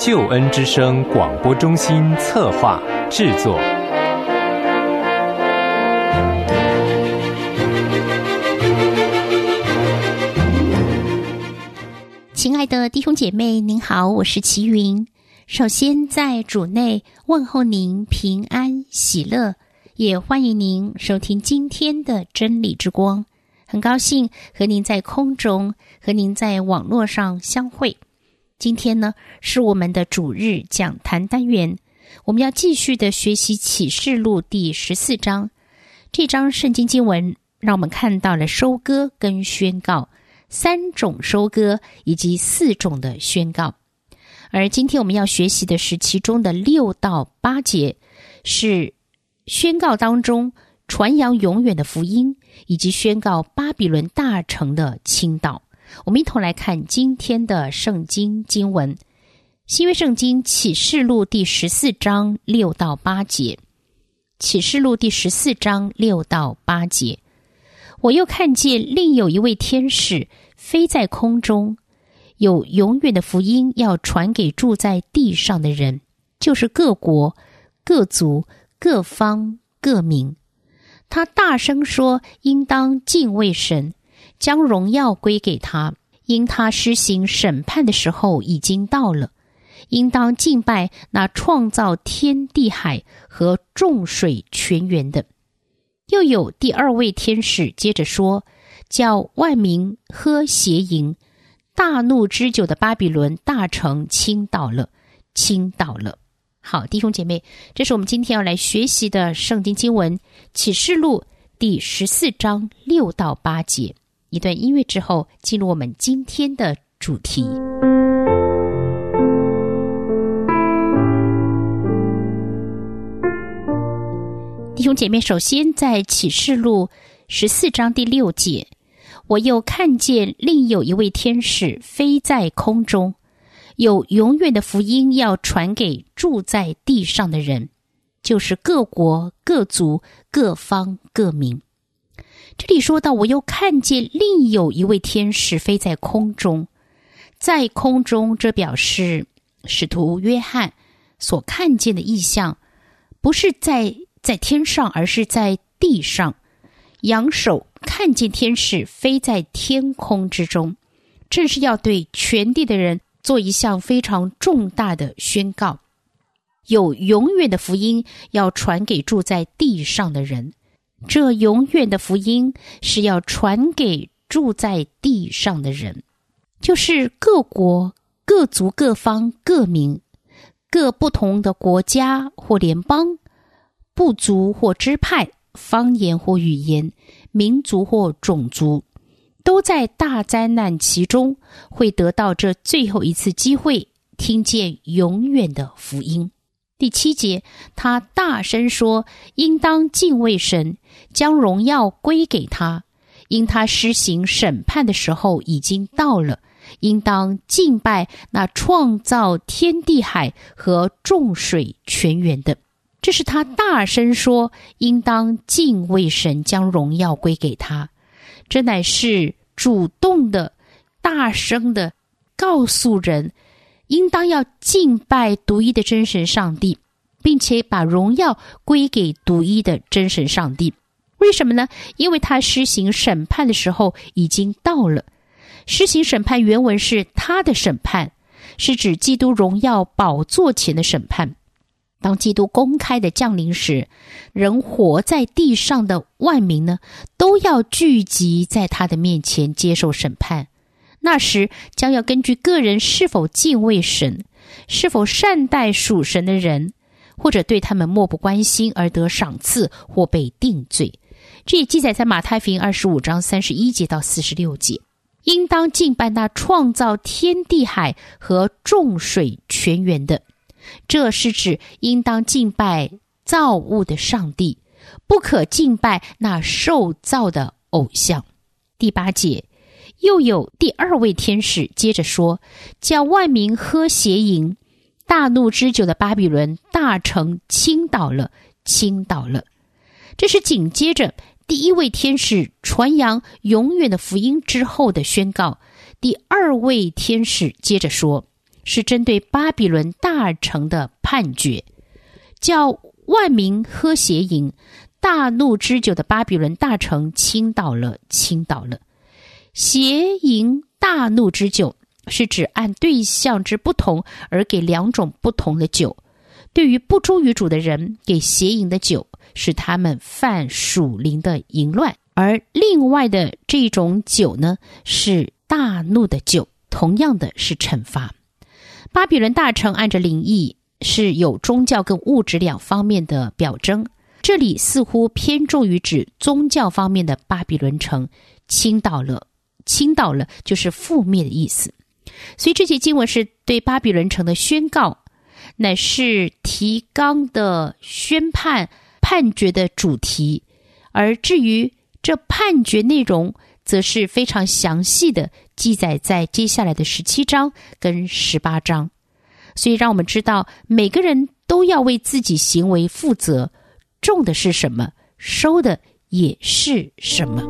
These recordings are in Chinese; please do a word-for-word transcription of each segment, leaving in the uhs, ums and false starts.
救恩之声广播中心策划制作。 亲爱的弟兄姐妹，您好，我是齐云。首先在主内问候您平安喜乐，也欢迎您收听今天的真理之光。很高兴和您在空中和您在网络上相会。今天呢是我们的主日讲坛单元，我们要继续的学习启示录第十四章。这章圣经经文让我们看到了收割跟宣告，三种收割以及四种的宣告。而今天我们要学习的是其中的六到八节，是宣告当中传扬永远的福音，以及宣告巴比伦大城的倾倒。我们一同来看今天的圣经经文，新约圣经启示录第十四章六到八节。启示录第十四章六到八节，我又看见另有一位天使飞在空中，有永远的福音要传给住在地上的人，就是各国、各族、各方、各民。他大声说，应当敬畏神，将荣耀归给他，因他施行审判的时候已经到了。应当敬拜那创造天地海和众水泉源的。又有第二位天使接着说，叫万民喝邪淫，大怒之久的巴比伦大城倾倒了，倾倒了。好，弟兄姐妹，这是我们今天要来学习的圣经经文，启示录第十四章六到八节。一段音乐之后，进入我们今天的主题。弟兄姐妹，首先在启示录十四章第六节，我又看见另有一位天使飞在空中，有永远的福音要传给住在地上的人，就是各国、各族、各方、各民。这里说到，我又看见另有一位天使飞在空中。在空中，这表示使徒约翰所看见的异象，不是在在天上，而是在地上。仰首看见天使飞在天空之中，正是要对全地的人做一项非常重大的宣告，有永远的福音要传给住在地上的人。这永远的福音是要传给住在地上的人，就是各国、各族、各方、各民，各不同的国家或联邦，部族或支派，方言或语言，民族或种族，都在大灾难其中会得到这最后一次机会，听见永远的福音。第七节，他大声说，应当敬畏神，将荣耀归给他，因他施行审判的时候已经到了。应当敬拜那创造天地海和众水泉源的。这是他大声说，应当敬畏神，将荣耀归给他。这乃是主动的、大声的告诉人，应当要敬拜独一的真神上帝，并且把荣耀归给独一的真神上帝。为什么呢？因为他施行审判的时候已经到了。施行审判原文是他的审判，是指基督荣耀宝座前的审判。当基督公开的降临时，人活在地上的万民呢，都要聚集在他的面前接受审判。那时将要根据个人是否敬畏神，是否善待属神的人，或者对他们漠不关心而得赏赐或被定罪。这也记载在马太福音二十五章三十一节到四十六节。应当敬拜那创造天地海和众水泉源的。这是指应当敬拜造物的上帝，不可敬拜那受造的偶像。第八节，又有第二位天使接着说，叫万民喝邪淫，大怒之久的巴比伦大城倾倒了，倾倒了。这是紧接着第一位天使传扬永远的福音之后的宣告。第二位天使接着说， 是针对巴比伦大城的判决，叫万民喝血饮，大怒之酒的巴比伦大城倾倒了，倾倒了。血饮大怒之酒是指按对象之不同而给两种不同的酒。对于不忠于主的人，给血饮的酒使他们犯属灵的淫乱，而另外的这种酒呢，是大怒的酒，同样的是惩罚。巴比伦大城按着灵意是有宗教跟物质两方面的表征，这里似乎偏重于指宗教方面的巴比伦城倾倒了，倾倒了就是覆灭的意思。所以这节经文是对巴比伦城的宣告，乃是提纲的宣判判决的主题，而至于这判决内容则是非常详细的记载在接下来的十七章跟十八章。所以让我们知道每个人都要为自己行为负责，种的是什么，收的也是什么。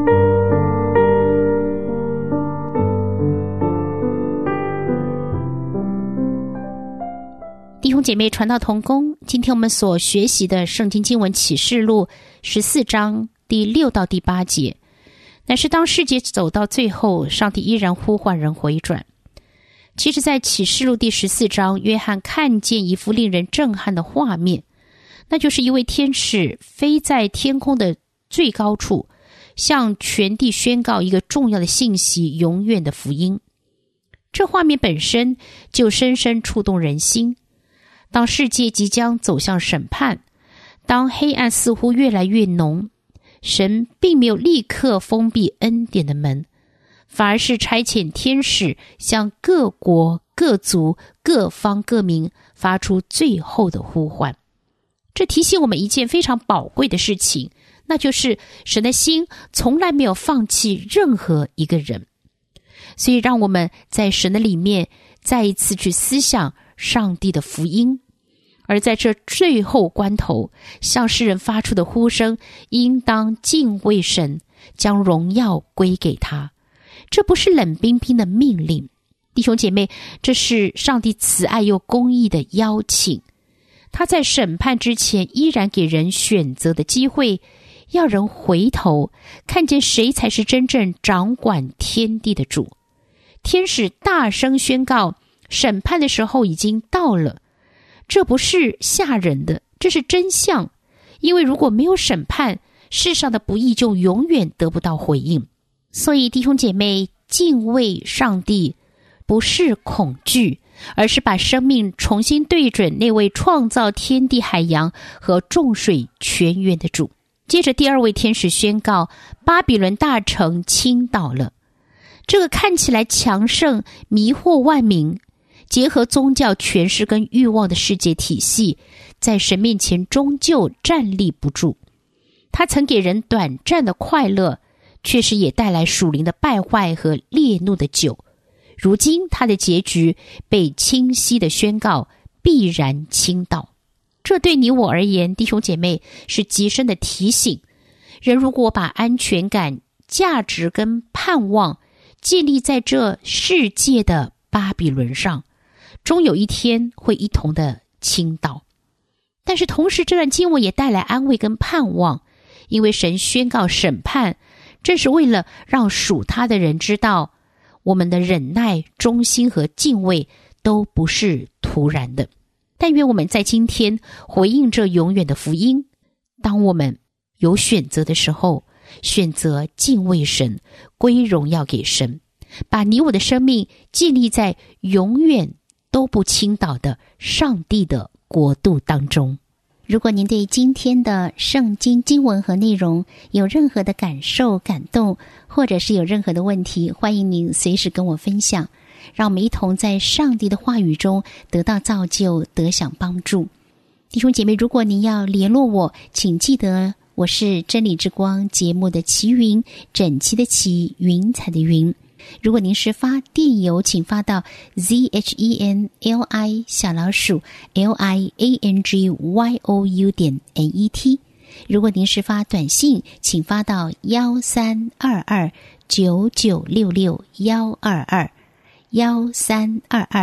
弟兄姐妹，传道同工，今天我们所学习的圣经经文启示录十四章第六到第八节，乃是当世界走到最后，上帝依然呼唤人回转。其实在启示录第十四章，约翰看见一幅令人震撼的画面，那就是一位天使飞在天空的最高处，向全地宣告一个重要的信息，永远的福音。这画面本身就深深触动人心。当世界即将走向审判，当黑暗似乎越来越浓，神并没有立刻封闭恩典的门，反而是差遣天使向各国、各族、各方、各民发出最后的呼唤。这提醒我们一件非常宝贵的事情，那就是神的心从来没有放弃任何一个人。所以让我们在神的里面再一次去思想上帝的福音，而在这最后关头，向世人发出的呼声应当敬畏神，将荣耀归给他。这不是冷冰冰的命令，弟兄姐妹，这是上帝慈爱又公义的邀请。他在审判之前依然给人选择的机会，要人回头看见谁才是真正掌管天地的主。天使大声宣告，审判的时候已经到了。这不是吓人的，这是真相。因为如果没有审判，世上的不义就永远得不到回应。所以弟兄姐妹，敬畏上帝不是恐惧，而是把生命重新对准那位创造天地海洋和众水泉源的主。接着第二位天使宣告，巴比伦大城倾倒了。这个看起来强盛迷惑万民，结合宗教权势跟欲望的世界体系，在神面前终究站立不住。他曾给人短暂的快乐，确实也带来属灵的败坏和烈怒的酒。如今他的结局被清晰的宣告，必然倾倒。这对你我而言，弟兄姐妹，是极深的提醒。人如果把安全感、价值跟盼望建立在这世界的巴比伦上，终有一天会一同的倾倒。但是同时这段经文也带来安慰跟盼望，因为神宣告审判，正是为了让属他的人知道，我们的忍耐、忠心和敬畏都不是突然的。但愿我们在今天回应这永远的福音，当我们有选择的时候，选择敬畏神，归荣耀给神，把你我的生命建立在永远都不倾倒的上帝的国度当中。如果您对今天的圣经经文和内容有任何的感受、感动，或者是有任何的问题，欢迎您随时跟我分享，让我们一同在上帝的话语中得到造就，得享帮助。弟兄姐妹，如果您要联络我，请记得我是真理之光节目的齐云，整齐的齐，云彩的云。如果您是发电邮，请发到 z h e n l i 小老鼠 l i a n g y o u 点 n e t。如果您是发短信，请发到幺三二二九九六六幺二二幺三二二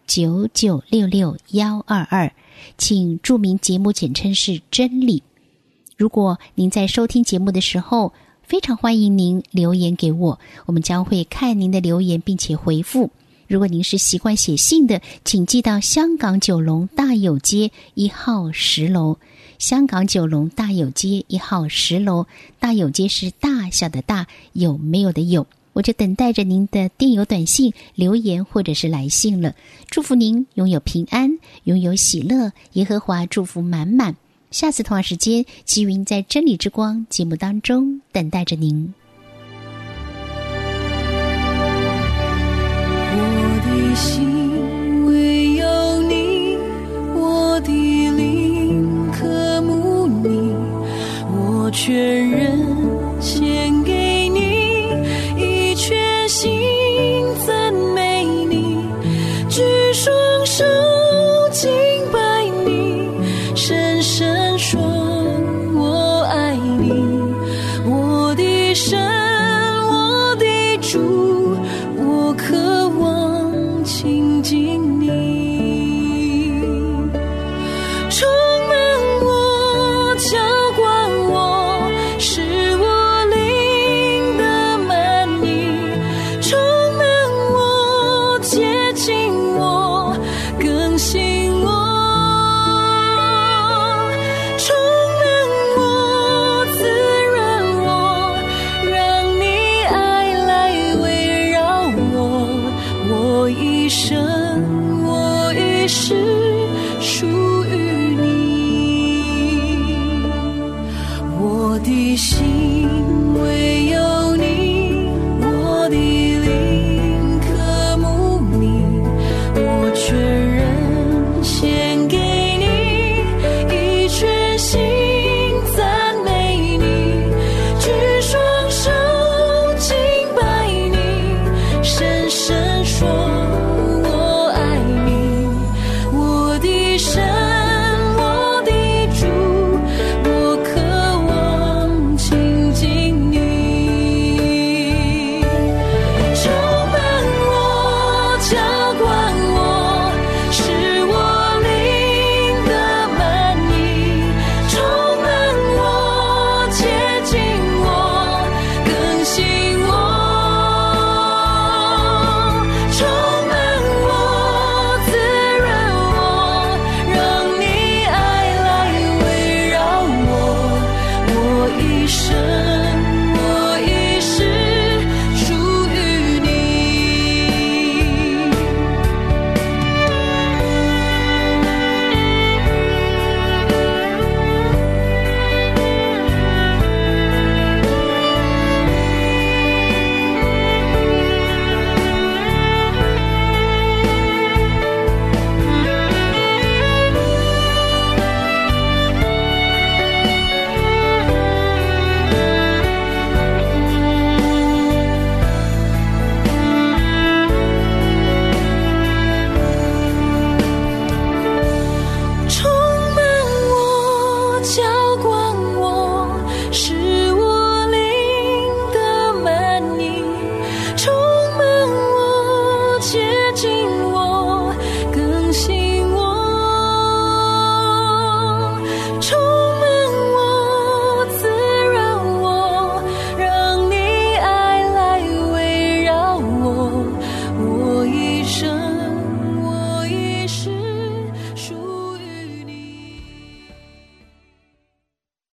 九九六六一二二，请注明节目简称是真理。如果您在收听节目的时候，非常欢迎您留言给我，我们将会看您的留言并且回复。如果您是习惯写信的，请寄到香港九龙大有街一号十楼。香港九龙大有街一号十楼，大有街是大小的大，有没有的有。我就等待着您的电邮短信、留言或者是来信了。祝福您拥有平安，拥有喜乐，耶和华祝福满满。下次同样时间，齐云在真理之光节目当中等待着您。 我的心